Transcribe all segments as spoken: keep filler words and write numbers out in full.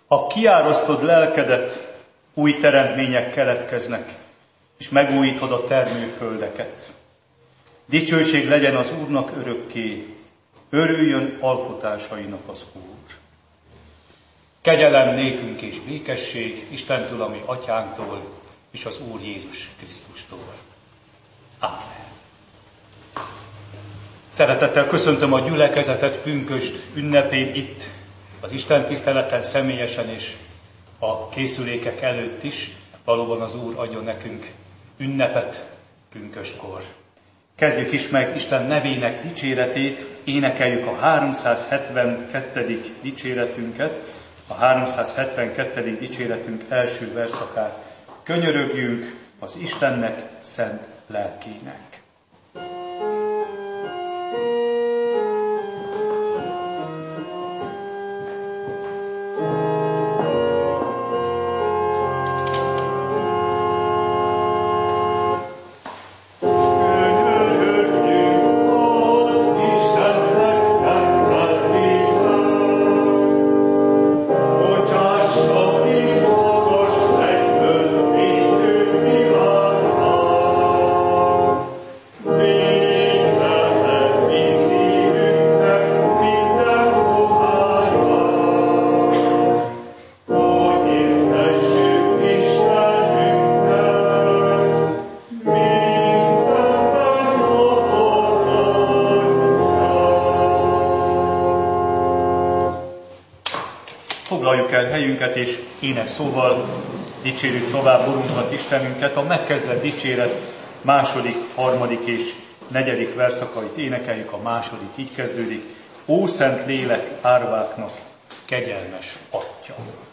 Ha kiárasztod lelkedet, új teremtmények keletkeznek, és megújítod a termőföldeket. Dicsőség legyen az Úrnak örökké, örüljön alkotásainak az Úr. Kegyelem nékünk és békesség Istentől, ami Atyánktól, és az Úr Jézus Krisztustól. Ámen. Szeretettel köszöntöm a gyülekezetet pünkösd ünnepén itt, az Isten tiszteleten személyesen és a készülékek előtt is. Valóban az Úr adjon nekünk ünnepet pünköstkor. Kezdjük is meg Isten nevének dicséretét, énekeljük a háromszázhetvenkettedik dicséretünket, a háromszázhetvenkettedik dicséretünk első verszakát. Könyörögjünk az Istennek szent lelkének. Foglaljuk el helyünket, és ének szóval dicsérjük tovább Urunkat, Istenünket. A megkezdett dicséret második, harmadik és negyedik verszakait énekeljük. A második így kezdődik. Ó Szent Lélek árváknak kegyelmes Atya!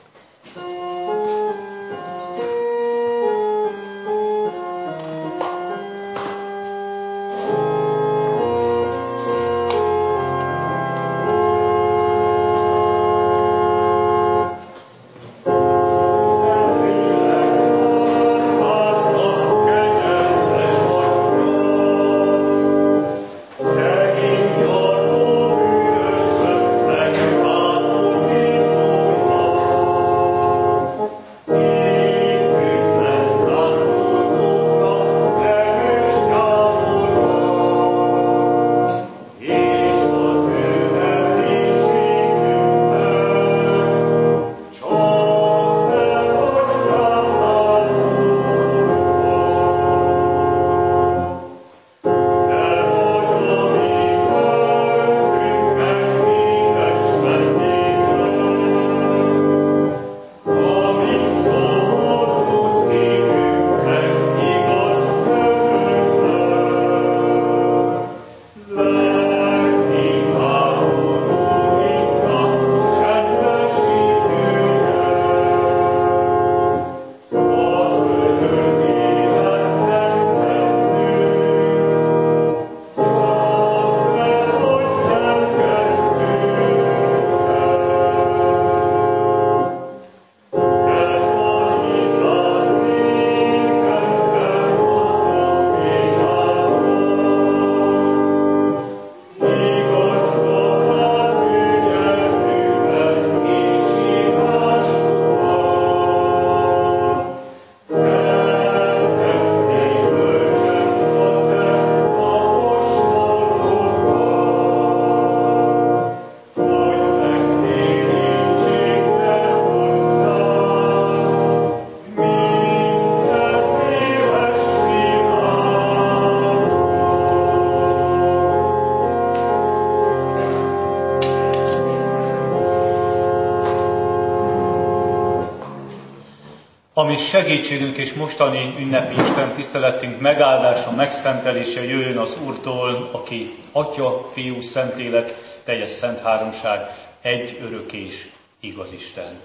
Ami segítségünk és mostani ünnepi Isten tiszteletünk megáldása, megszentelése jöjjön az Úrtól, aki Atya, Fiú, Szentlélek, teljes szent háromság, egy örök és igaz Isten.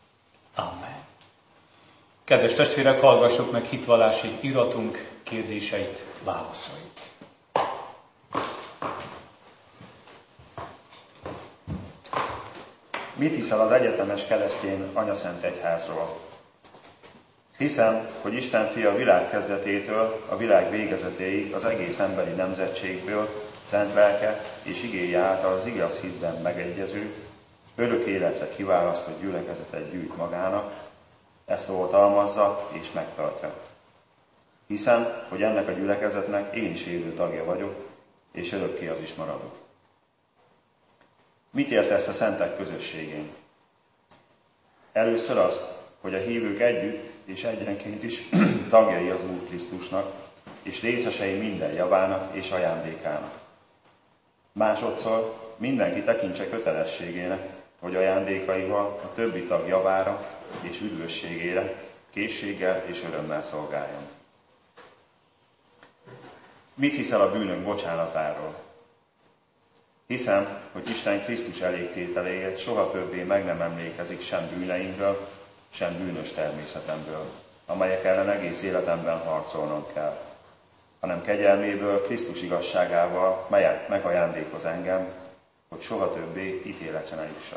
Amen. Kedves testvérek, hallgassuk meg hitvallási iratunk kérdéseit, válaszait. Mit hiszel az egyetemes keresztény anyaszent egyházról? Hiszem, hogy Isten fia a világ kezdetétől a világ végezetéig az egész emberi nemzetségből, szent lelke és igéje által az igaz hitben megegyező, örök életre kiválasztott gyülekezetet gyűjt magának, ezt oltalmazza és megtartja. Hiszem, hogy ennek a gyülekezetnek én is élő tagja vagyok, és örökké az is maradok. Mit értesz a szentek közösségén? Először azt, hogy a hívők együtt és egyenként is tagjai az Úr Krisztusnak, és részesei minden javának és ajándékának. Másodszor mindenki tekintse kötelességének, hogy ajándékaival a többi tag javára és üdvösségére készséggel és örömmel szolgáljon. Mit hiszel a bűnök bocsánatáról? Hiszem, hogy Isten Krisztus elégtételéért soha többé meg nem emlékezik sem bűneinkről, sem bűnös természetemből, amelyek ellen egész életemben harcolnom kell, hanem kegyelméből, Krisztus igazságával, melyet megajándékoz engem, hogy soha többé ítéletre ne jussak.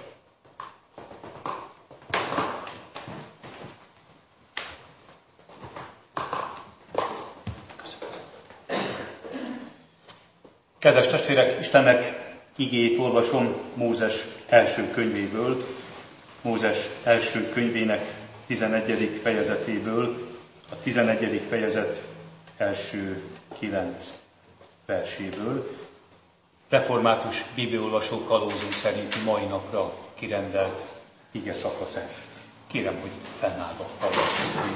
Kedves testvérek, Istennek igéjét olvasom Mózes első könyvéből, Mózes első könyvének tizenegyedik fejezetéből, a tizenegyedik fejezet első kilenc verséből. Református bibliaolvasó kalózunk szerint mai napra kirendelt ige szakasz ez. Kérem, hogy fennállva hallgassuk.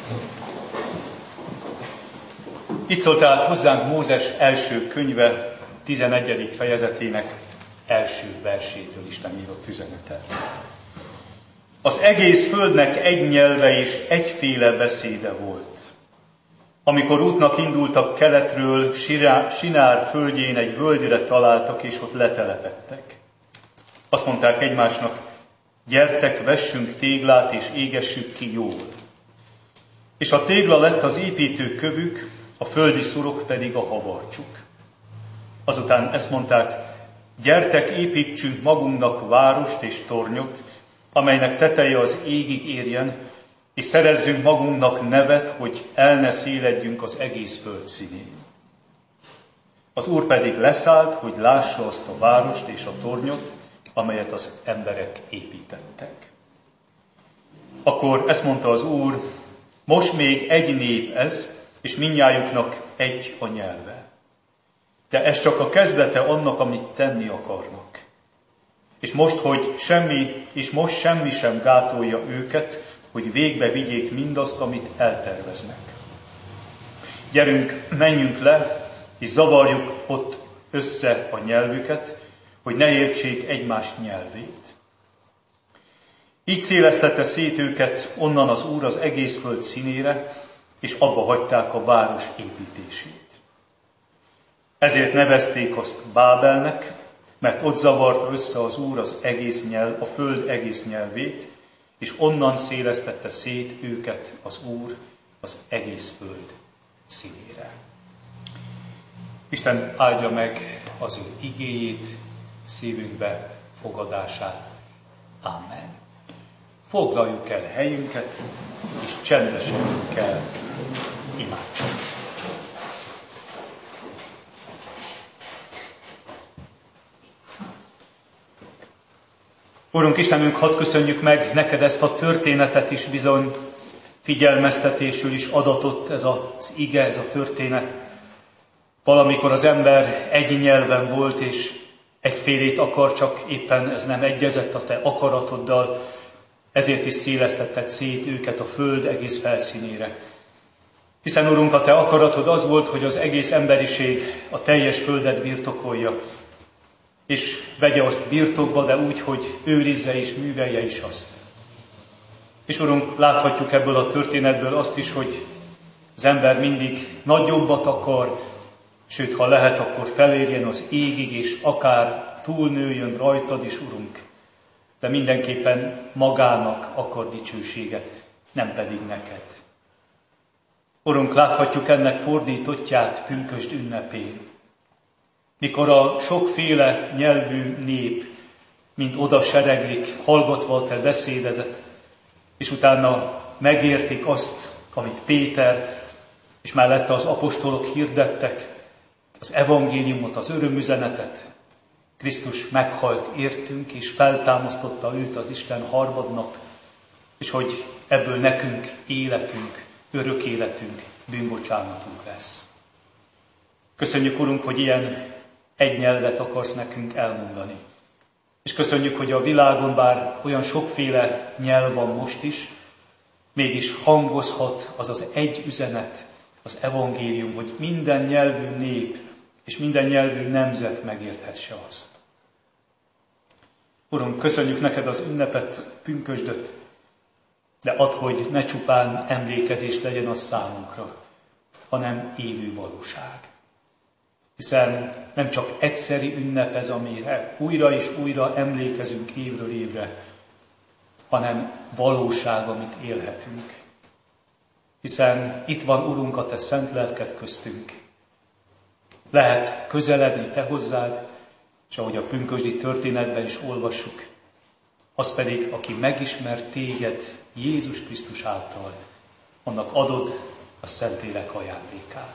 Itt szólt tehát hozzánk Mózes első könyve tizenegyedik fejezetének első versétől Isten írott üzenete. Az egész földnek egy nyelve és egyféle beszéde volt. Amikor útnak indultak keletről, Sinár földjén egy völgyre találtak, és ott letelepedtek. Azt mondták egymásnak, gyertek, vessünk téglát, és égessük ki jól. És a tégla lett az építő kövük, a földi szurok pedig a habarcsuk. Azután ezt mondták, gyertek, építsünk magunknak várost és tornyot, amelynek teteje az égig érjen, és szerezzünk magunknak nevet, hogy el ne széledjünk az egész föld színén. Az Úr pedig leszállt, hogy lássa azt a várost és a tornyot, amelyet az emberek építettek. Akkor ezt mondta az Úr, most még egy nép ez, és mindnyájuknak egy a nyelve. De ez csak a kezdete annak, amit tenni akarnak. És most, hogy semmi, és most semmi sem gátolja őket, hogy végbe vigyék mindazt, amit elterveznek. Gyerünk, menjünk le, és zavarjuk ott össze a nyelvüket, hogy ne értsék egymás nyelvét. Így szélesztette szét őket onnan az Úr az egész föld színére, és abba hagyták a város építését. Ezért nevezték azt Bábelnek, mert ott zavarta össze az Úr az egész nyelv, a föld egész nyelvét, és onnan szélesztette szét őket az Úr az egész föld színére. Isten áldja meg az ő igéjét, szívünkbe fogadását. Amen. Foglaljuk el helyünket, és csendesedjünk el imádságra. Urunk Istenünk, hadd köszönjük meg neked ezt a történetet is, bizony figyelmeztetésül is adatott ez az ige, ez a történet. Valamikor az ember egy nyelven volt, és egyfélét akar, csak éppen ez nem egyezett a te akaratoddal, ezért is szélesztetted szét őket a föld egész felszínére. Hiszen, Urunk, a te akaratod az volt, hogy az egész emberiség a teljes földet birtokolja, és vegye azt birtokba, de úgy, hogy őrizze és művelje is azt. És Urunk, láthatjuk ebből a történetből azt is, hogy az ember mindig nagyobbat akar, sőt, ha lehet, akkor felérjen az égig, és akár túlnőjön rajtad is, Urunk. De mindenképpen magának akar dicsőséget, nem pedig neked. Urunk, láthatjuk ennek fordítottját pünkösd ünnepén, mikor a sokféle nyelvű nép, mint oda sereglik, hallgatva a te beszédedet, és utána megértik azt, amit Péter, és mellette az apostolok hirdettek, az evangéliumot, az örömüzenetet. Krisztus meghalt értünk, és feltámasztotta őt az Isten harmadnap, és hogy ebből nekünk életünk, örök életünk, bűnbocsánatunk lesz. Köszönjük, Urunk, hogy ilyen egy nyelvet akarsz nekünk elmondani. És köszönjük, hogy a világon bár olyan sokféle nyelv van most is, mégis hangozhat az az egy üzenet, az evangélium, hogy minden nyelvű nép és minden nyelvű nemzet megérthesse azt. Uram, köszönjük neked az ünnepet, pünkösdöt, de add, hogy ne csupán emlékezés legyen az számunkra, hanem élő valóság. Hiszen nem csak egyszeri ünnep ez, amire újra és újra emlékezünk évről évre, hanem valóság, amit élhetünk. Hiszen itt van, Urunk, a te szent lelked köztünk. Lehet közeledni te hozzád, és ahogy a pünkösdi történetben is olvassuk, az pedig, aki megismer téged Jézus Krisztus által, annak adod a Szentlélek ajándékát.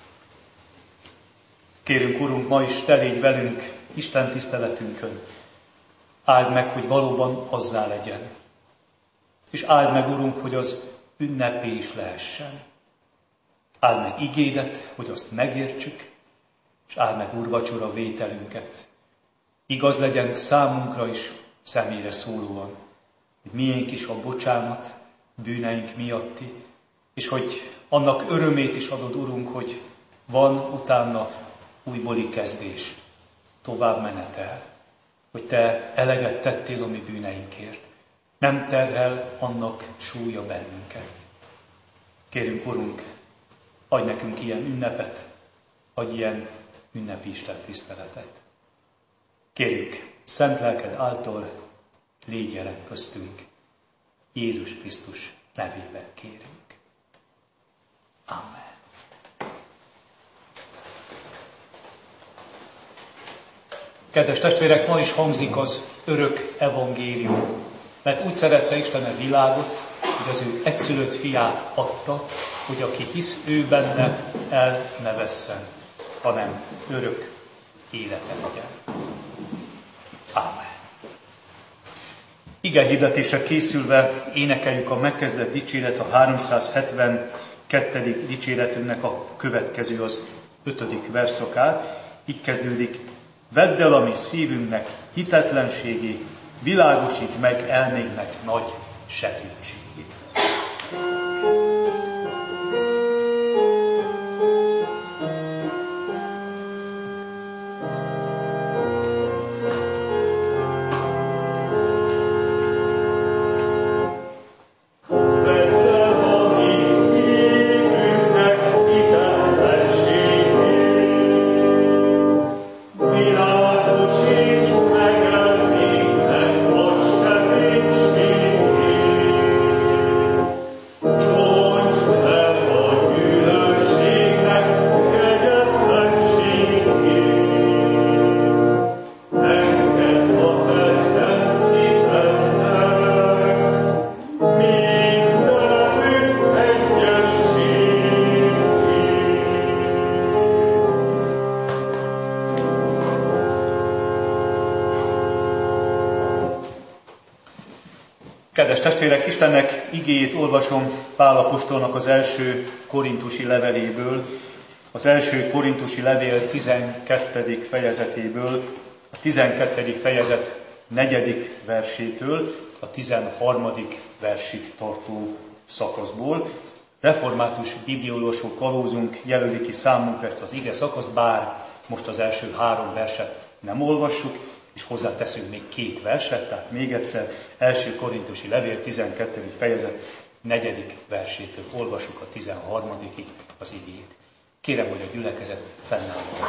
Kérünk, Urunk, ma is te légy velünk Isten tiszteletünkön. Áld meg, hogy valóban azzá legyen. És áld meg, Urunk, hogy az ünnepé is lehessen. Áld meg igédet, hogy azt megértsük, és áld meg úrvacsora vételünket. Igaz legyen számunkra is személyre szólóan, hogy miénk is a bocsánat bűneink miatti, és hogy annak örömét is adod, Urunk, hogy van utána újbóli kezdés, tovább menetel, hogy te eleget tettél a mi bűneinkért. Nem terhel annak súlya bennünket. Kérünk, Urunk, adj nekünk ilyen ünnepet, adj ilyen ünnepi Isten tiszteletet. Kérjük, szent lelked által légy jelen köztünk. Jézus Krisztus nevében kérünk. Amen. Kedves testvérek, ma is hangzik az örök evangélium, mert úgy szerette Isten a világot, hogy az ő egyszülött fiát adta, hogy aki hisz ő benne, el ne vesszen, hanem örök élete legyen. Amen. Ige hirdetésre készülve énekeljük a megkezdett dicséret, a háromszázhetvenkettedik dicséretünknek a következő, az ötödik verszakát. Így kezdődik: vedd el a mi szívünknek hitetlenségét, világosíts meg elménknek nagy segítségét. Kedves testvérek, Istennek igéjét olvasom Pál apostolnak az első korintusi leveléből, az első korintusi levél tizenkettedik fejezetéből, a tizenkettedik fejezet negyedik versétől a tizenharmadik versig tartó szakaszból. Református bibliolvasó kalózunk jelöli ki számunkra ezt az ige szakaszt, bár most az első három verset nem olvassuk, és hozzáteszünk még két verset, tehát még egyszer, első korintusi levél tizenkettedik fejezet negyedik versétől olvassuk a tizenharmadikig az igét. Kérem, hogy a gyülekezet fennálljon.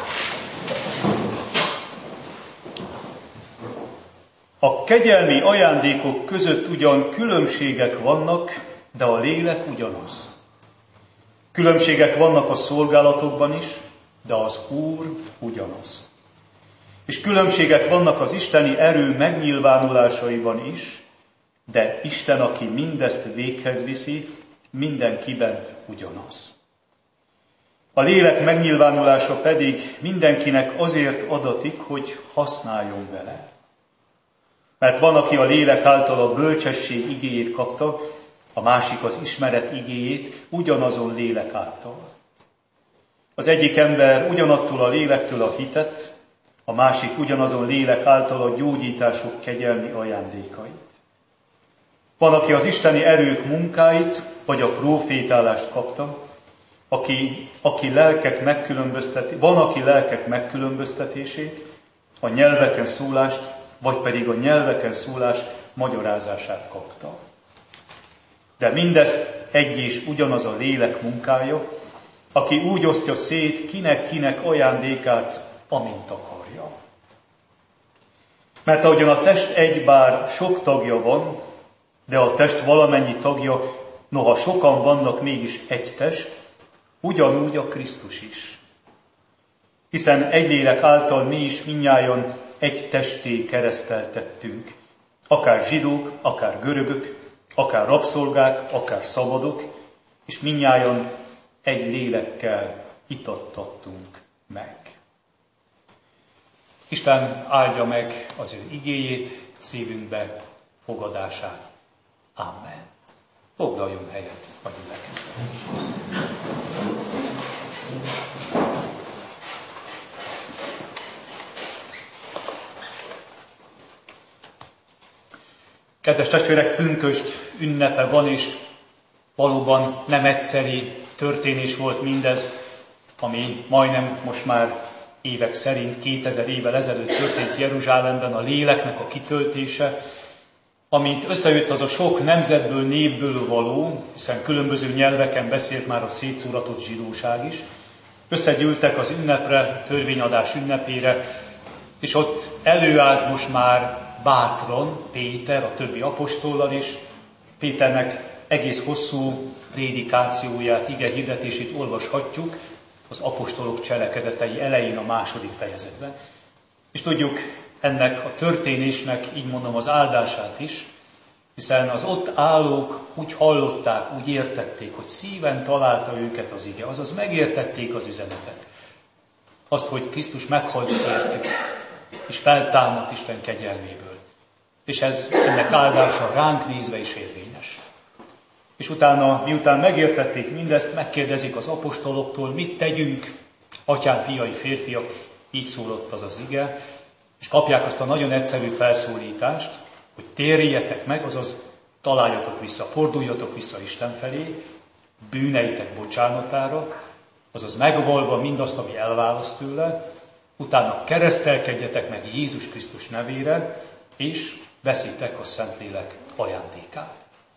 A kegyelmi ajándékok között ugyan különbségek vannak, de a lélek ugyanaz. Különbségek vannak a szolgálatokban is, de az Úr ugyanaz. És különbségek vannak az isteni erő megnyilvánulásaiban is, de Isten, aki mindezt véghez viszi, mindenkiben ugyanaz. A lélek megnyilvánulása pedig mindenkinek azért adatik, hogy használjon vele. Mert van, aki a lélek által a bölcsesség igéjét kapta, a másik az ismeret igéjét ugyanazon lélek által. Az egyik ember ugyanattól a lélektől a hitet, a másik ugyanazon lélek által a gyógyítások kegyelmi ajándékait. Van, aki az isteni erők munkáit, vagy a prófétálást kapta, aki, aki lelkek megkülönböztet, van, aki lelkek megkülönböztetését, a nyelveken szólást, vagy pedig a nyelveken szólás magyarázását kapta. De mindezt egy és ugyanaz a lélek munkája, aki úgy osztja szét kinek-kinek ajándékát, amint akarja. Mert ahogyan a test egy, bár sok tagja van, de a test valamennyi tagja, noha sokan vannak, mégis egy test, ugyanúgy a Krisztus is. Hiszen egy lélek által mi is mindnyájan egy testé kereszteltettünk, akár zsidók, akár görögök, akár rabszolgák, akár szabadok, és mindnyájan egy lélekkel itattattunk meg. Isten áldja meg az ő igéjét, szívünkbe fogadását. Amen. Foglaljon helyet a gyülekezetben. Kedves testvérek, pünkösd ünnepe van, és valóban nem egyszeri történés volt mindez, ami majdnem most már évek szerint kétezer évvel ezelőtt történt Jeruzsálemben, a léleknek a kitöltése, amint összejött az a sok nemzetből, népből való, hiszen különböző nyelveken beszélt már a szétszóratott zsidóság is, összegyűltek az ünnepre, törvényadás ünnepére, és ott előállt most már bátran Péter, a többi apostollal is. Péternek egész hosszú prédikációját, ige hirdetését olvashatjuk az apostolok cselekedetei elején a második fejezetben. És tudjuk ennek a történésnek, így mondom, az áldását is, hiszen az ott állók úgy hallották, úgy értették, hogy szíven találta őket az ige, azaz megértették az üzenetet. Azt, hogy Krisztus meghalt értük, és feltámadt Isten kegyelméből. És ez ennek áldása ránk nézve is érvényes. És utána, miután megértették mindezt, megkérdezik az apostoloktól, mit tegyünk, atyám, fiai, férfiak, így szólott az az ige, és kapják azt a nagyon egyszerű felszólítást, hogy térjetek meg, azaz találjatok vissza, forduljatok vissza Isten felé, bűneitek bocsánatára, azaz megvalva mindazt, ami elválaszt tőle, utána keresztelkedjetek meg Jézus Krisztus nevére, és veszitek a Szentlélek ajándékát.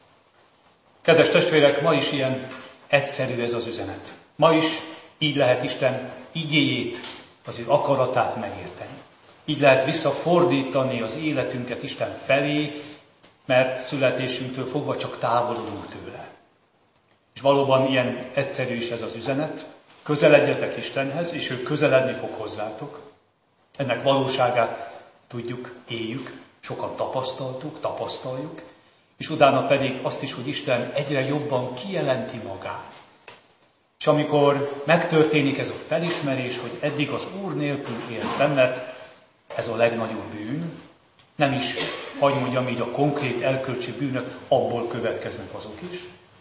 Kedves testvérek, ma is ilyen egyszerű ez az üzenet. Ma is így lehet Isten igéjét, az ő akaratát megérteni. Így lehet visszafordítani az életünket Isten felé, mert születésünktől fogva csak távolodunk tőle. És valóban ilyen egyszerű is ez az üzenet. Közeledjetek Istenhez, és ő közeledni fog hozzátok. Ennek valóságát tudjuk, éljük, sokan tapasztaltuk, tapasztaljuk, és utána pedig azt is, hogy Isten egyre jobban kijelenti magát. És amikor megtörténik ez a felismerés, hogy eddig az Úr nélkül éltem, mert ez a legnagyobb bűn, nem is, hagy mondjam így, a konkrét elkölcsi bűnök, abból következnek azok is.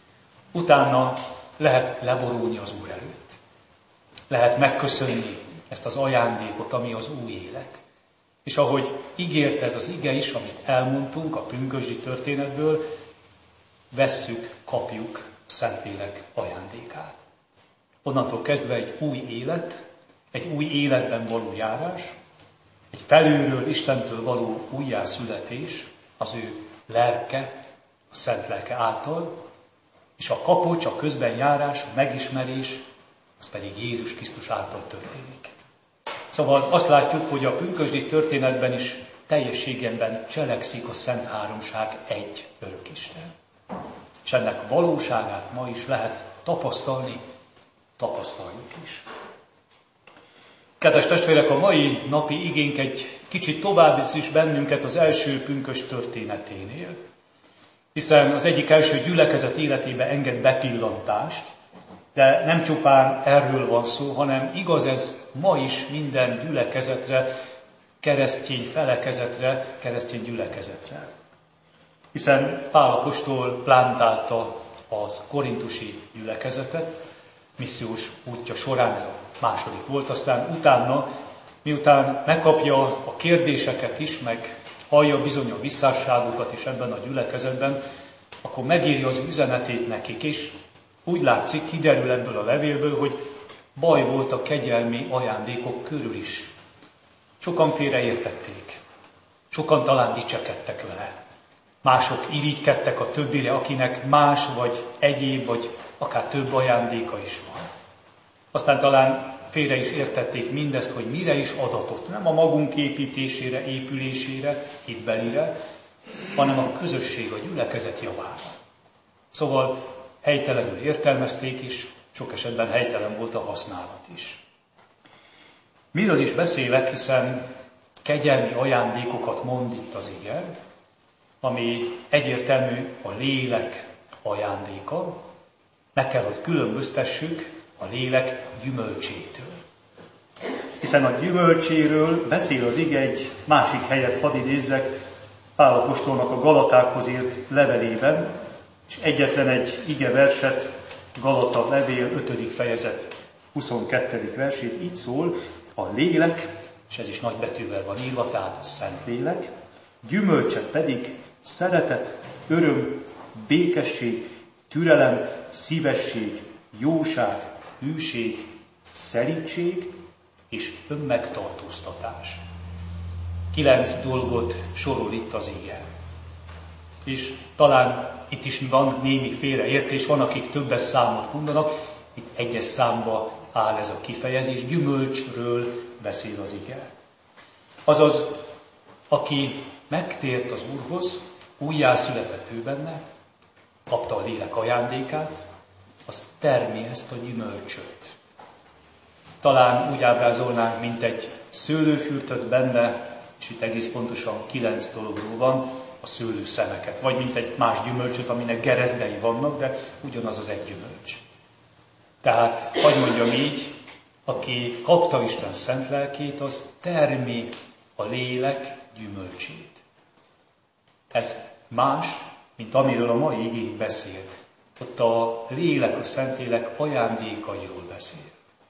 Utána lehet leborulni az Úr előtt. Lehet megköszönni ezt az ajándékot, ami az új élet. És ahogy ígért ez az ige is, amit elmondtunk a pünkösdi történetből, vesszük, kapjuk a Szentlélek ajándékát. Onnantól kezdve egy új élet, egy új életben való járás, egy felülről, Istentől való újjászületés, az ő lelke, a Szent Lelke által, és a kapocs, a közben járás, a megismerés, az pedig Jézus Krisztus által történik. Szóval azt látjuk, hogy a pünkösdi történetben is teljességemben cselekszik a Szent Háromság egy Örökisten. És ennek valóságát ma is lehet tapasztalni, tapasztaljuk is. Kedves testvérek, a mai napi igénk egy kicsit tovább visz is bennünket az első pünkösd történeténél, hiszen az egyik első gyülekezet életébe enged bepillantást, De nem csupán erről van szó, hanem igaz ez ma is minden gyülekezetre, keresztény felekezetre, keresztény gyülekezetre. Hiszen Pál apostol plántálta az korintusi gyülekezetet, missziós útja során ez a második volt, aztán utána, miután megkapja a kérdéseket is, meg hallja bizony a visszásságokat is ebben a gyülekezetben, akkor megírja az üzenetét nekik, és úgy látszik, kiderül ebből a levélből, hogy baj volt a kegyelmi ajándékok körül is. Sokan félreértették, sokan talán dicsekedtek vele. Mások irigykedtek a többire, akinek más, vagy egyéb, vagy akár több ajándéka is van. Aztán talán félre is értették mindezt, hogy mire is adatott. Nem a magunk építésére, épülésére, hitbelire, hanem a közösség, a gyülekezet javára. Szóval helytelenül értelmezték is, sok esetben helytelen volt a használat is. Miről is beszélek, hiszen kegyelmi ajándékokat mond itt az ige, ami egyértelmű a lélek ajándéka. Meg kell, hogy különböztessük a lélek gyümölcsétől. Hiszen a gyümölcséről beszél az ige egy másik helyet, hadd idézzek, Pál apostolnak a Galatákhoz írt levelében, és egyetlen egy ige verset, Galata levél ötödik fejezet huszonkettedik versét, így szól: a lélek, és ez is nagybetűvel van írva, tehát a Szentlélek, gyümölcse pedig szeretet, öröm, békesség, türelem, szívesség, jóság, hűség, szelídség és önmegtartóztatás. Kilenc dolgot sorol itt az ige. És talán itt is van némi félreértés, van, akik többes számot mondanak, itt egyes számba áll ez a kifejezés, gyümölcsről beszél az ige. Azaz, aki megtért az Úrhoz, újjászületett ő benne, kapta a lélek ajándékát, az termi ezt a gyümölcsöt. Talán úgy ábrázolnánk, mint egy szőlőfürtöt benne, és itt egész pontosan kilenc dologról van, a szőlőszemeket, vagy mint egy más gyümölcsöt, aminek gerezdei vannak, de ugyanaz az egy gyümölcs. Tehát, hadd mondjam így, aki kapta Isten szent lelkét, az termi a lélek gyümölcsét. Ez más, mint amiről a mai igény beszél. Ott a lélek, a Szentlélek ajándékairól beszél.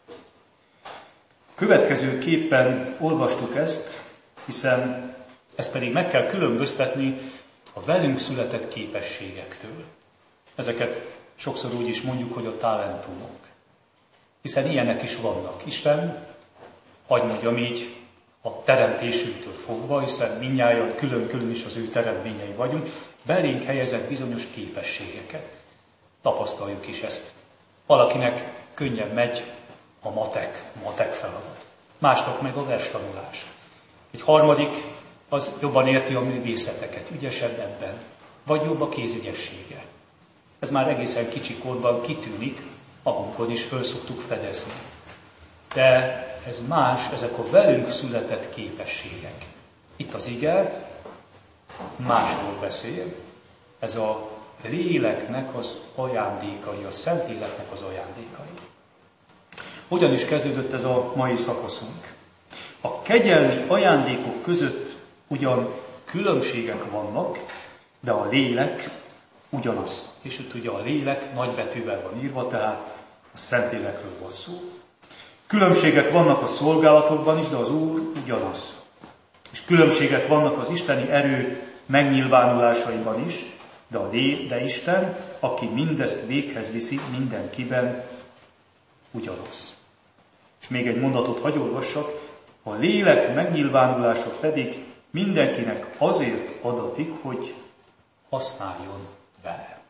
Következőképpen olvastuk ezt, hiszen ezt pedig meg kell különböztetni a velünk született képességektől. Ezeket sokszor úgy is mondjuk, hogy a talentumok. Hiszen ilyenek is vannak. Isten, hadd mondjam így, a teremtésünktől fogva, hiszen mindnyájan külön-külön is az ő teremtményei vagyunk, belénk helyezett bizonyos képességeket. Tapasztaljuk is ezt. Valakinek könnyen megy a matek, matek feladat. Másnak meg a verstanulás. Egy harmadik, az jobban érti a művészeteket, ügyesebb ebben, vagy jobb a kézügyessége. Ez már egészen kicsi korban kitűnik, magunkon is föl szoktuk fedezni. De ez más, ezek a velünk született képességek. Itt az ige másról beszél, ez a léleknek az ajándékai, a Szentléleknek az ajándékai. Hogyan is kezdődött ez a mai szakaszunk? A kegyelmi ajándékok között ugyan különbségek vannak, de a lélek ugyanaz. És itt ugye a lélek nagybetűvel van írva, tehát a Szentlélekről van szó. Különbségek vannak a szolgálatokban is, de az Úr ugyanaz. És különbségek vannak az isteni erő megnyilvánulásaiban is, de, a lé, de Isten, aki mindezt véghez viszi mindenkiben, ugyanaz. És még egy mondatot hagy olvassak, a lélek megnyilvánulása pedig mindenkinek azért adatik, hogy használjon vele.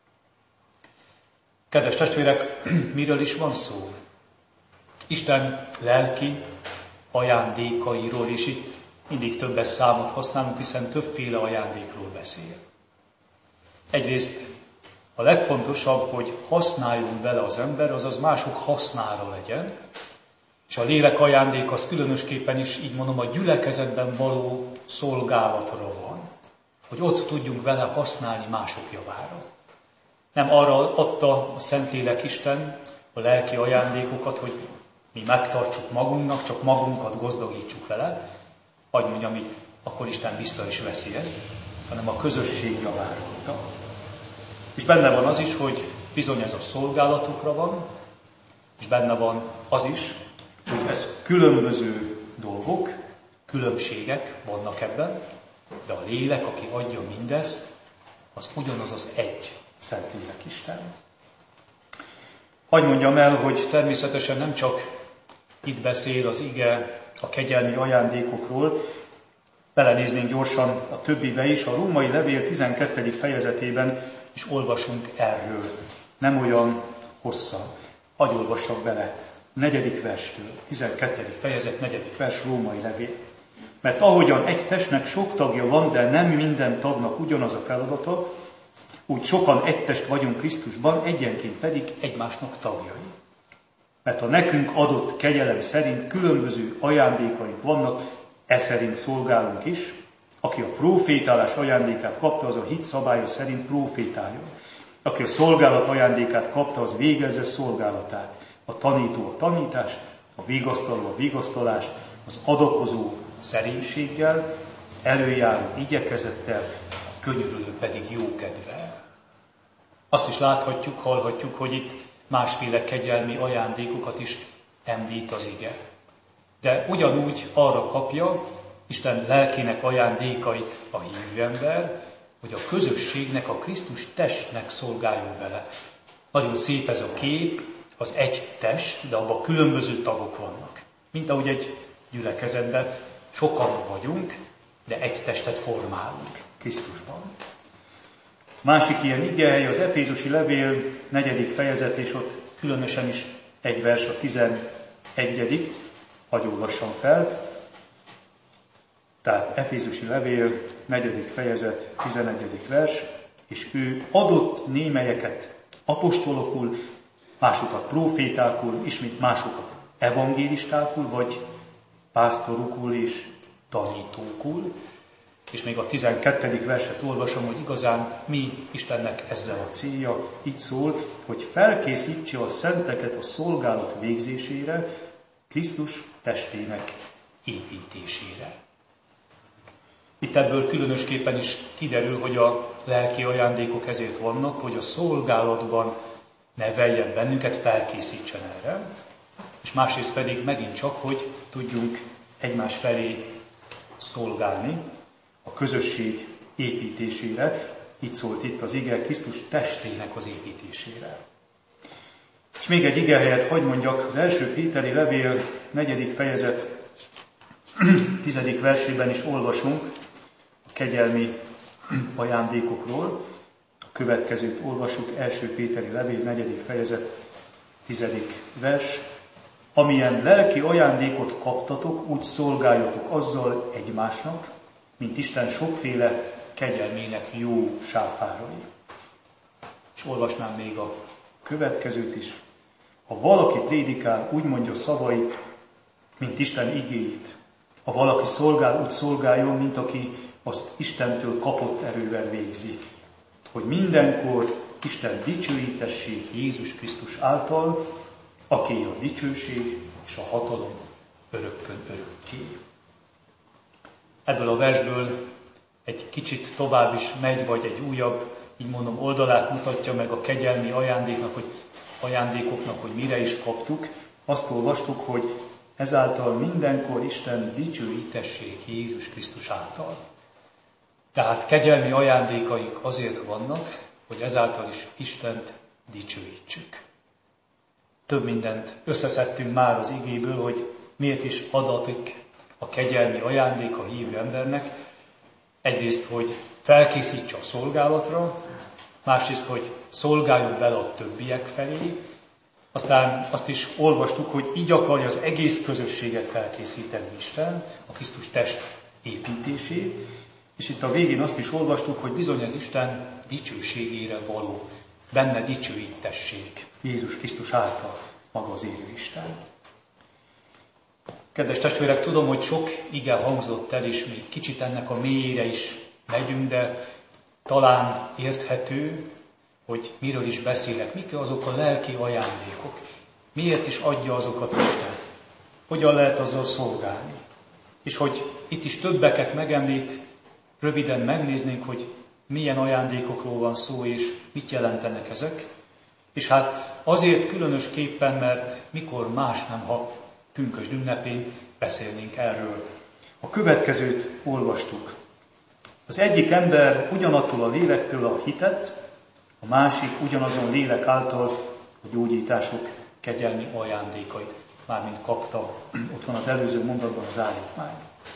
Kedves testvérek, miről is van szó? Isten lelki ajándékairól, és itt mindig többes számot használunk, hiszen többféle ajándékról beszél. Egyrészt a legfontosabb, hogy használjon vele az ember, azaz mások hasznára legyen, és a lélek ajándék az különösképpen is, így mondom, a gyülekezetben való szolgálatra van, hogy ott tudjunk vele használni mások javára. Nem arra adta a Szentlélek Isten a a lelki ajándékokat, hogy mi megtartsuk magunknak, csak magunkat gazdagítsuk vele, vagy mondjam, így, akkor Isten vissza is veszi ezt, hanem a közösség javára. És benne van az is, hogy bizony ez a szolgálatokra van, és benne van az is, hogy ez különböző dolgok, különbségek vannak ebben, de a lélek, aki adja mindezt, az ugyanaz az egy Szentlélek Isten. Hagy mondjam el, hogy természetesen nem csak itt beszél az ige a kegyelmi ajándékokról, belenéznénk gyorsan a többibe is, a római levél tizenkettedik fejezetében is olvasunk erről. Nem olyan hosszan. Hagy olvassak bele. Negyedik verstől, tizenkettedik fejezet, negyedik vers, római levél. Mert ahogyan egy testnek sok tagja van, de nem minden tagnak ugyanaz a feladata, úgy sokan egy test vagyunk Krisztusban, egyenként pedig egymásnak tagjai. Mert a nekünk adott kegyelem szerint különböző ajándékaink vannak, e szerint szolgálunk is. Aki a prófétálás ajándékát kapta, az a hit szabálya szerint prófétáljon. Aki a szolgálat ajándékát kapta, az végezze szolgálatát. A tanító a tanítást, a vigasztaló a vigasztalást, az adakozó szerénységgel, az előjáró igyekezettel, a könyörülő pedig jókedvel. Azt is láthatjuk, hallhatjuk, hogy itt másféle kegyelmi ajándékokat is említ az ige. De ugyanúgy arra kapja Isten lelkének ajándékait a hívő ember, hogy a közösségnek, a Krisztus testnek szolgáljon vele. Nagyon szép ez a kép, az egy test, de abban különböző tagok vannak. Mint ahogy egy gyülekezetben sokan vagyunk, de egy testet formálunk Krisztusban. Másik ilyen igehely az Efézusi levél negyedik fejezet, és ott különösen is egy vers, a tizenegyedik Hagy olvassam fel. Tehát Efézusi levél negyedik fejezet, tizenegyedik vers, és ő adott némelyeket apostolokul, másokat prófétákul, ismét másokat evangélistákul, vagy pásztorokul és tanítókul. És még a tizenkettedik verset olvasom, hogy igazán mi Istennek ezzel a célja, így szól, hogy felkészítse a szenteket a szolgálat végzésére, Krisztus testének építésére. Itt ebből különösképpen is kiderül, hogy a lelki ajándékok ezért vannak, hogy a szolgálatban neveljen bennünket, felkészítsen erre, és másrészt pedig megint csak, hogy tudjunk egymás felé szolgálni a közösség építésére, így szólt itt az ige, Krisztus testének az építésére. És még egy igehelyet hadd mondjak, az első Péteri levél negyedik fejezet tizedik versében is olvasunk a kegyelmi ajándékokról. A következőt olvasjuk, első Péteri levél negyedik fejezet tizedik vers. Amilyen lelki ajándékot kaptatok, úgy szolgáljatok azzal egymásnak, mint Isten sokféle kegyelmének jó sáfárai. És olvasnám még a következőt is. Ha valaki prédikál, úgy mondja szavait, mint Isten igéit. Ha valaki szolgál, úgy szolgáljon, mint aki azt Istentől kapott erővel végzi. Hogy mindenkor Isten dicsőítessék Jézus Krisztus által, aki a dicsőség és a hatalom örökkön örökké. Ebből a versből egy kicsit tovább is megy, vagy egy újabb, így mondom, oldalát mutatja meg a kegyelmi ajándéknak, hogy ajándékoknak, hogy mire is kaptuk. Azt olvastuk, hogy ezáltal mindenkor Isten dicsőítessék Jézus Krisztus által. Tehát kegyelmi ajándékaink azért vannak, hogy ezáltal is Istent dicsőítsük. Több mindent összeszedtünk már az igéből, hogy miért is adatik a kegyelmi ajándék a hívő embernek. Egyrészt, hogy felkészítse a szolgálatra, másrészt, hogy szolgáljon vele a többiek felé, aztán azt is olvastuk, hogy így akarja az egész közösséget felkészíteni Isten, a Krisztus test építését, és itt a végén azt is olvastuk, hogy bizony az Isten dicsőségére való, benne dicsőítessék Jézus Krisztus által maga az élő Isten. Kedves testvérek, tudom, hogy sok ige hangzott el, és még kicsit ennek a mélyére is megyünk, de talán érthető, hogy miről is beszélek, mik azok a lelki ajándékok. Miért is adja azokat Isten? Hogyan lehet azzal szolgálni? És hogy itt is többeket megemlít, röviden megnéznénk, hogy milyen ajándékokról van szó, és mit jelentenek ezek. És hát azért különösképpen, mert mikor más nem, ha pünkösd ünnepén beszélnénk erről. A következőt olvastuk. Az egyik ember ugyanattól a lélektől a hitet, a másik ugyanazon lélek által a gyógyítások kegyelmi ajándékait. Mármint kapta, ott van az előző mondatban az állítmány.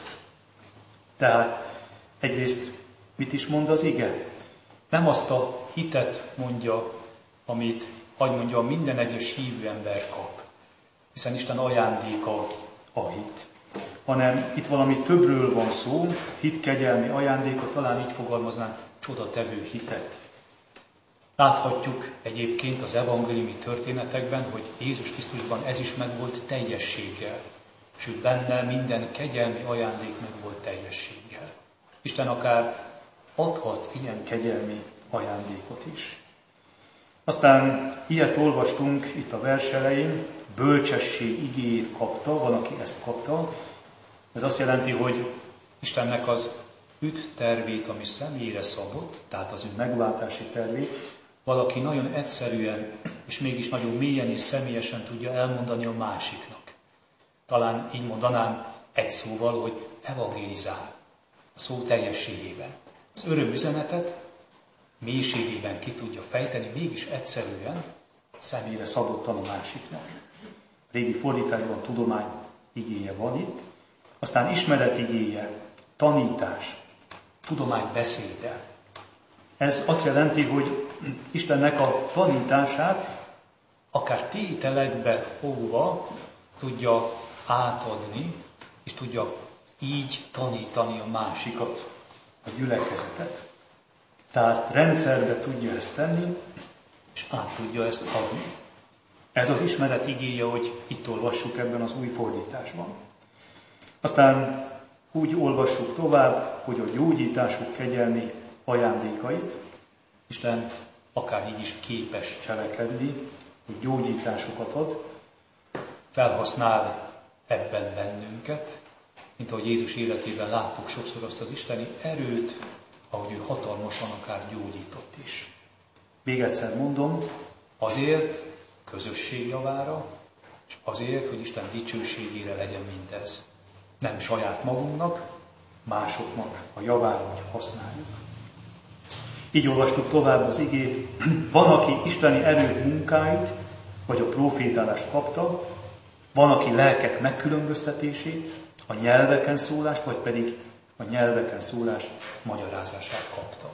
Tehát egyrészt mit is mond az ige? Nem azt a hitet mondja, amit, hogy mondja, minden egyes hívő ember kap. Hiszen Isten ajándéka a hit. Hanem itt valami többről van szó, hit kegyelmi ajándéka, talán így fogalmaznánk, csodatevő hitet. Láthatjuk egyébként az evangéliumi történetekben, hogy Jézus Krisztusban ez is megvolt teljességgel, sőt benne minden kegyelmi ajándék megvolt teljességgel. Isten akár adhat ilyen kegyelmi ajándékot is. Aztán ilyet olvastunk itt a vers elején, bölcsesség igéjét kapta, van, aki ezt kapta. Ez azt jelenti, hogy Istennek az üt tervét, ami személyre szabott, tehát az ő megváltási tervét, valaki nagyon egyszerűen, és mégis nagyon mélyen és személyesen tudja elmondani a másiknak. Talán így mondanám egy szóval, hogy evangélizál a szó teljességében. Az örömüzenetet mélységében ki tudja fejteni, mégis egyszerűen személyre szabottan a másiknak. Régi fordításban tudomány igéje van itt, aztán ismeret igéje, tanítás, tudomány beszéde. Ez azt jelenti, hogy Istennek a tanítását akár tételekbe fogva tudja átadni, és tudja így tanítani a másikat, a gyülekezetet. Tehát rendszerbe tudja ezt tenni, és át tudja ezt adni. Ez az ismeret igéje, hogy itt olvassuk ebben az új fordításban. Aztán úgy olvassuk tovább, hogy a gyógyítások kegyelmi ajándékait Isten akár így is képes cselekedni, hogy gyógyításokat ad, felhasznál ebben bennünket, mint ahogy Jézus életében láttuk sokszor azt az isteni erőt, ahogy ő hatalmasan akár gyógyított is. Még egyszer mondom, azért közösség javára, és azért, hogy Isten dicsőségére legyen mindez. Nem saját magunknak, másoknak a javára, hogy használjuk. Így olvastuk tovább az igét. Van, aki isteni erőt munkáit, vagy a profétálást kapta, van, aki lelkek megkülönböztetését, a nyelveken szólást, vagy pedig a nyelveken szólás magyarázását kapta.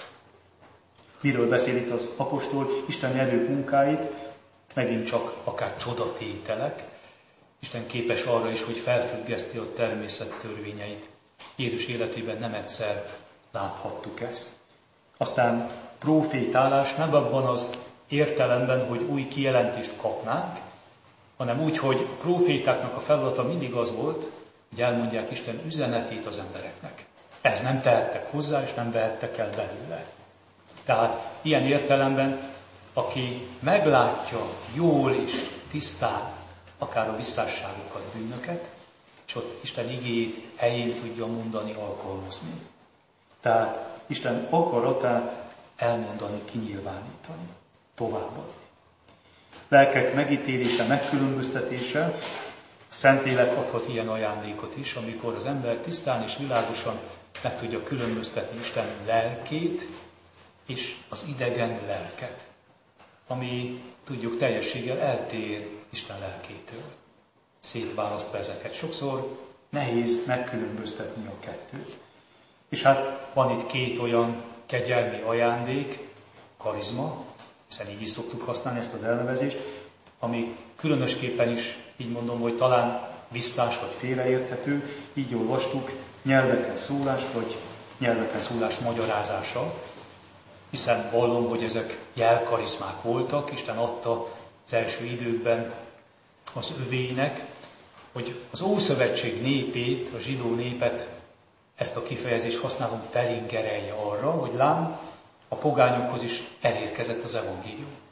Miről beszél itt az apostol? Isten erők munkáit, megint csak akár csodatételek. Isten képes arra is, hogy felfüggeszti a természet törvényeit. Jézus életében nem egyszer láthattuk ezt. Aztán profétálás nem abban az értelemben, hogy új kijelentést kapnánk, hanem úgy, hogy a profétáknak a feladata mindig az volt, hogy elmondják Isten üzenetét az embereknek. Ez nem tehettek hozzá, és nem vehettek el belőle. Tehát ilyen értelemben, aki meglátja jól és tisztán akár a visszásságokat, bűnöket, és ott Isten igéjét helyén tudja mondani, alkalmazni. Tehát Isten akaratát elmondani, kinyilvánítani, továbbadni. Lelkek megítélése, megkülönböztetése, Szentlélek adhat ilyen ajándékot is, amikor az ember tisztán és világosan meg tudja különböztetni Isten lelkét és az idegen lelket, ami, tudjuk, teljességgel eltér Isten lelkétől. Szétválasztva ezeket. Sokszor nehéz megkülönböztetni a kettőt. És hát van itt két olyan kegyelmi ajándék, karizma, hiszen így is szoktuk használni ezt az elnevezést, ami különösképpen is, így mondom, hogy talán visszás vagy félreérthető, így olvastuk, nyelveken szólás, vagy nyelveken szólás magyarázása, hiszen vallom, hogy ezek jelkarizmák voltak, Isten adta az első időkben az övének, hogy az Ószövetség népét, a zsidó népet, ezt a kifejezést használom, felingerelje arra, hogy lám, a pogányokhoz is elérkezett az evangélium.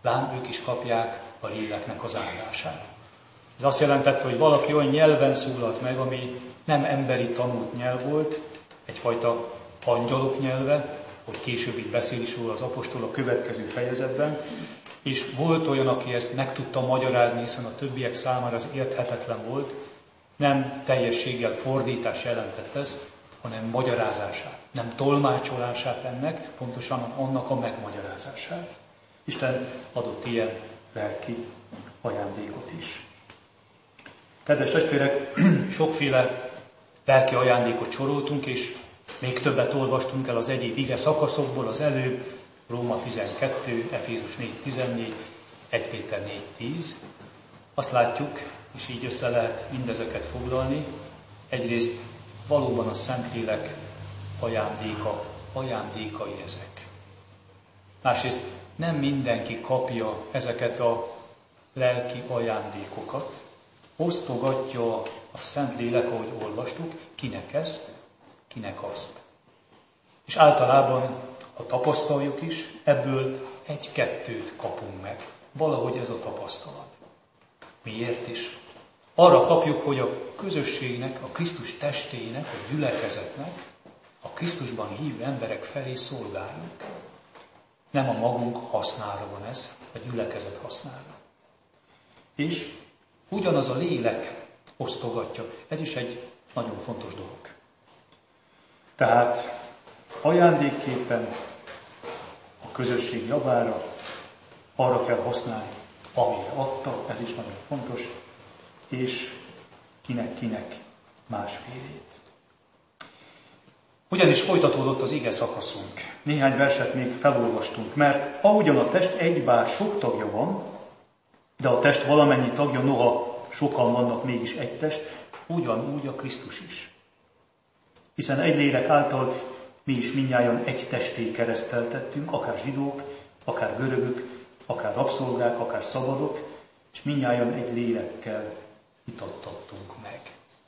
lám ők is kapják a léleknek az áldását. Ez azt jelentette, hogy valaki olyan nyelven szólalt meg, ami nem emberi tanult nyelv volt, egyfajta angyalok nyelve, hogy később így beszél is róla az apostol a következő fejezetben, és volt olyan, aki ezt meg tudta magyarázni, hiszen a többiek számára az érthetetlen volt, nem teljességgel fordítás jelentett ez, hanem magyarázását, nem tolmácsolását ennek, pontosan annak a megmagyarázását. Isten adott ilyen lelki ajándékot is. Kedves testvérek, sokféle lelki ajándékot soroltunk, és még többet olvastunk el az egyéb ige szakaszokból, az előbb, Róma tizenkettő, Efézus négy tizennégy, egy Péter négy tíz. Azt látjuk, és így össze lehet mindezeket foglalni. Egyrészt valóban a Szentlélek ajándéka, ajándékai ezek. Másrészt nem mindenki kapja ezeket a lelki ajándékokat. Osztogatja a Szentlélek, ahogy olvastuk, kinek ezt, kinek azt. És általában, ha tapasztaljuk is, ebből egy-kettőt kapunk meg. Valahogy ez a tapasztalat. Miért is? Arra kapjuk, hogy a közösségnek, a Krisztus testének, a gyülekezetnek, a Krisztusban hívő emberek felé szolgáljunk. Nem a magunk hasznára van ez, a gyülekezet hasznára. És ugyanaz a lélek osztogatja. Ez is egy nagyon fontos dolog. Tehát ajándékképpen a közösség javára arra kell használni, amire adta, ez is nagyon fontos, és kinek-kinek másfélét. Ugyanis folytatódott az ige szakaszunk. Néhány verset még felolvastunk, mert ahogyan a test egy, bár sok tagja van, de a test valamennyi tagja, noha sokan vannak, mégis egy test, ugyanúgy a Krisztus is. Hiszen egy lélek által mi is mindnyájan egy testé kereszteltettünk, akár zsidók, akár görögök, akár rabszolgák, akár szabadok, és mindnyájan egy lélekkel itattattunk meg.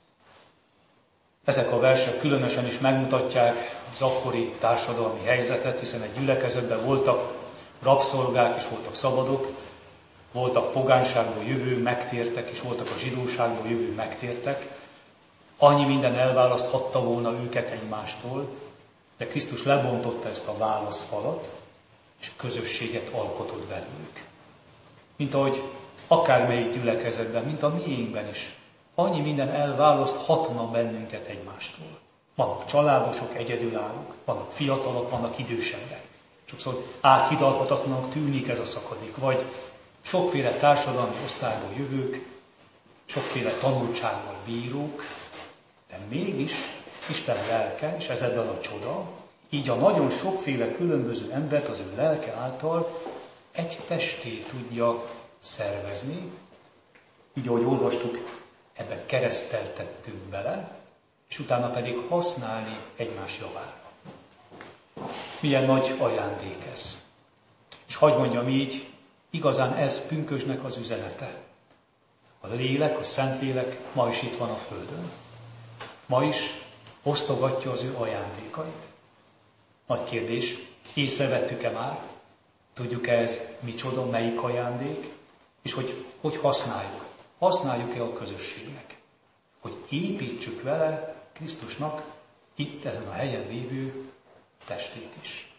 Ezek a versek különösen is megmutatják az akkori társadalmi helyzetet, hiszen egy gyülekezetben voltak rabszolgák és voltak szabadok, voltak pogányságból jövő megtértek, és voltak a zsidóságból jövő megtértek. Annyi minden elválaszthatta volna őket egymástól, de Krisztus lebontotta ezt a válaszfalat, és közösséget alkotott belőlük. Mint ahogy akármelyik gyülekezetben, mint a miénkben is, annyi minden elválaszthatna bennünket egymástól. Vannak családosok, egyedülállók, vannak fiatalok, vannak idősebbek. Sokszor áthidalhatatlanak tűnik ez a szakadék, vagy sokféle társadalmi osztályból jövők, sokféle tanultsággal bírók, de mégis Isten lelke, és ez ebben a csoda, így a nagyon sokféle különböző embert az ő lelke által egy testé tudja szervezni, így ahogy olvastuk, ebben kereszteltettünk bele, és utána pedig használni egymás javára. Milyen nagy ajándék ez. És hadd mondjam így, igazán ez pünkösdnek az üzenete. A lélek, a Szentlélek ma is itt van a földön. Ma is osztogatja az ő ajándékait. Nagy kérdés, észrevettük-e már? Tudjuk-e ez micsoda, melyik ajándék? És hogy, hogy használjuk? Használjuk-e a közösségnek? Hogy építsük vele Krisztusnak itt ezen a helyen lévő testét is.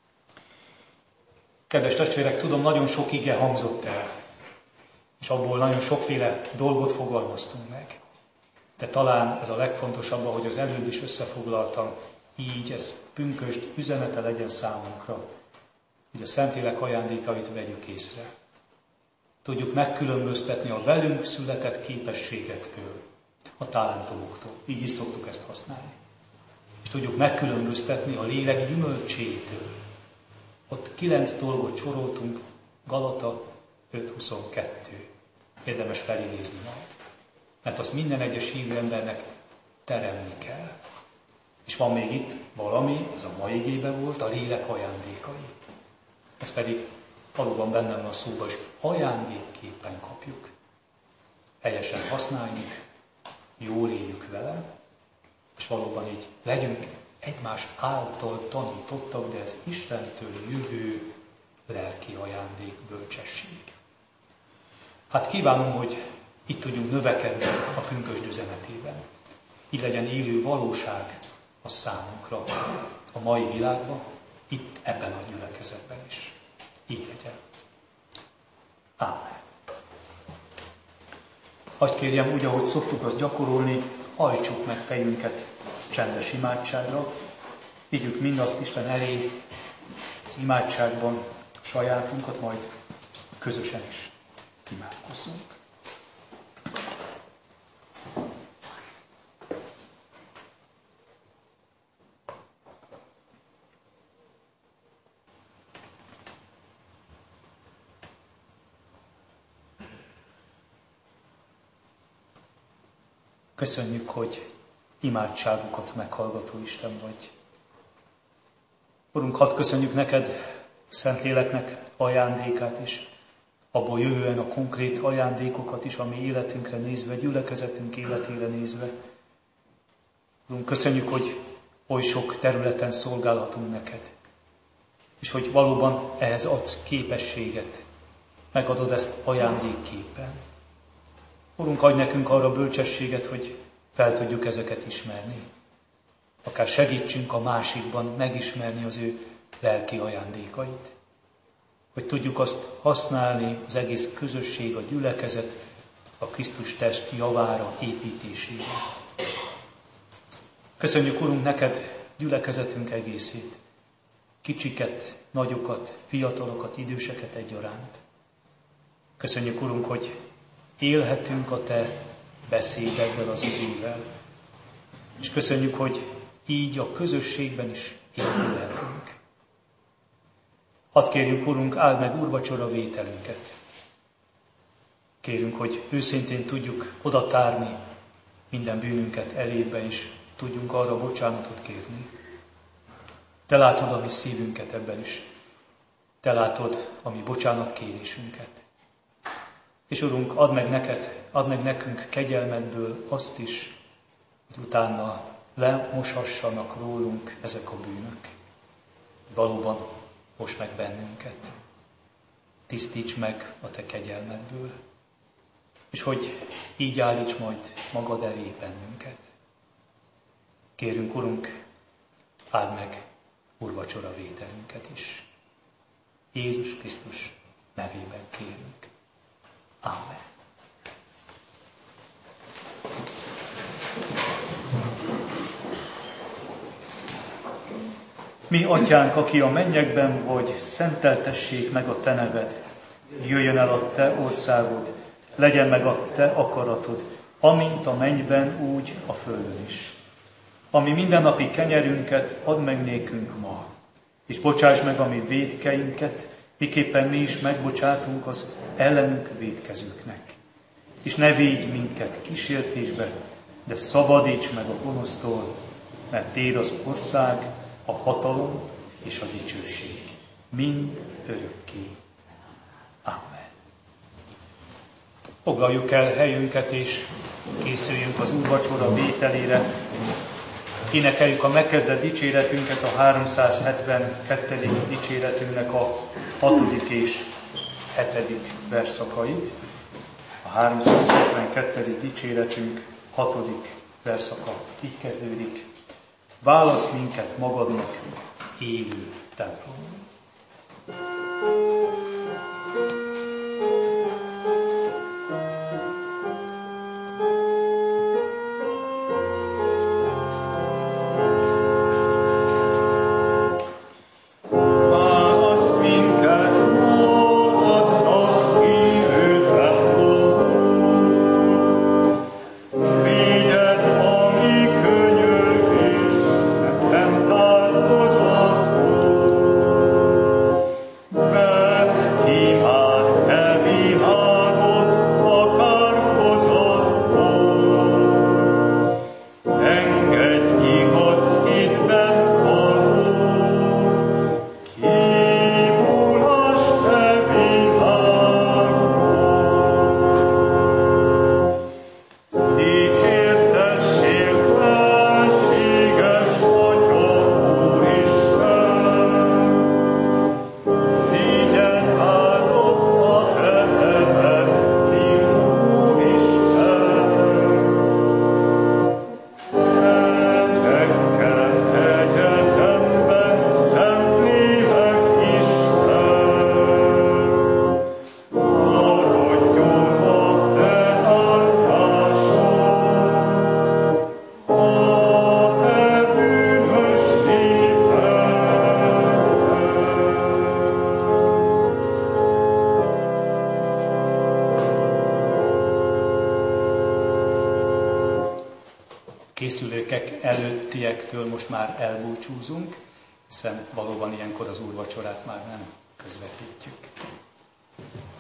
Kedves testvérek, tudom, nagyon sok ige hangzott el, és abból nagyon sokféle dolgot fogalmaztunk meg. De talán ez a legfontosabb, ahogy az előbb is összefoglaltam, így ez pünkösd üzenete legyen számunkra, hogy a Szentlélek ajándékait vegyük észre. Tudjuk megkülönböztetni a velünk született képességektől, a talentumoktól. Így is szoktuk ezt használni. És tudjuk megkülönböztetni a lélek gyümölcsétől. Ott kilenc dolgot soroltunk, Galata öt huszonkettő. Érdemes felidézni majd. Mert azt minden egyes hívő embernek teremni kell. És van még itt valami, ez a mai igében volt, a lélek ajándékai. Ez pedig valóban benne van a szóban, és ajándékképpen kapjuk. Helyesen használjuk, jól éljük vele, és valóban így legyünk egymás által tanítottak, de ez Istentől jövő lelki ajándék, bölcsesség. Hát kívánom, hogy itt tudjunk növekedni a pünkösd üzenetében. Így legyen élő valóság a számunkra, a mai világban, itt ebben a gyülekezetben is. Így legyen. Ámen. Hadd kérjem, úgy, ahogy szoktuk azt gyakorolni, hajtsuk meg fejünket csendes imádságra, vigyük mindazt Isten elé, az imádságban a sajátunkat, majd közösen is imádkozzunk. Köszönjük, hogy imádságukat meghallgató Isten vagy. Urunk, hadd köszönjük neked, Szentléleknek ajándékát is, abból jövően a konkrét ajándékokat is, ami életünkre nézve, gyülekezetünk életére nézve. Urunk, köszönjük, hogy oly sok területen szolgálhatunk neked, és hogy valóban ehhez adsz képességet, megadod ezt ajándékképpen. Urunk, adj nekünk arra bölcsességet, hogy fel tudjuk ezeket ismerni. Akár segítsünk a másikban megismerni az ő lelki ajándékait. Hogy tudjuk azt használni az egész közösség, a gyülekezet, a Krisztus test javára, építésére. Köszönjük, Urunk, neked gyülekezetünk egészét. Kicsiket, nagyokat, fiatalokat, időseket egyaránt. Köszönjük, Urunk, hogy élhetünk a te beszédeddel, az igével. És köszönjük, hogy így a közösségben is épülhetünk. Hadd kérjük, Urunk, áld meg úrvacsora vételünket. Kérünk, hogy őszintén tudjuk oda tárni minden bűnünket elébe, és tudjunk arra bocsánatot kérni. Te látod a mi szívünket ebben is. Te látod a mi bocsánatkérésünket. És Urunk, add meg neked, add meg nekünk kegyelmedből azt is, hogy utána lemoshassanak rólunk ezek a bűnök. Valóban most meg bennünket. Tisztíts meg a te kegyelmedből. És hogy így állíts majd magad elé bennünket. Kérünk, Urunk, áld meg úrvacsora vételünket is. Jézus Krisztus nevében kérünk. Amen. Mi, Atyánk, aki a mennyekben vagy, szenteltessék meg a te neved. Jöjjön el a te országod, legyen meg a te akaratod, amint a mennyben, úgy a földön is. Ami mindennapi kenyerünket add meg nékünk ma, és bocsáss meg a mi vétkeinket, miképpen mi is megbocsátunk az ellenünk vétkezőknek. És ne védj minket kísértésbe, de szabadíts meg a gonosztól, mert téd az ország, a hatalom és a dicsőség, mind örökké. Amen. Foglaljuk el helyünket, és készüljünk az úrvacsora vételére. Énekeljük a megkezdett dicséretünket, a háromszázhetvenkettő. dicséretünknek a hatodik és hetedik verszakait. A háromszázhetvenkettő. dicséretünk hatodik verszaka így kezdődik. Válasz minket magadnak, élő templom. Amen. készülékek előttiektől most már elbúcsúzunk, hiszen valóban ilyenkor az úrvacsorát már nem közvetítjük.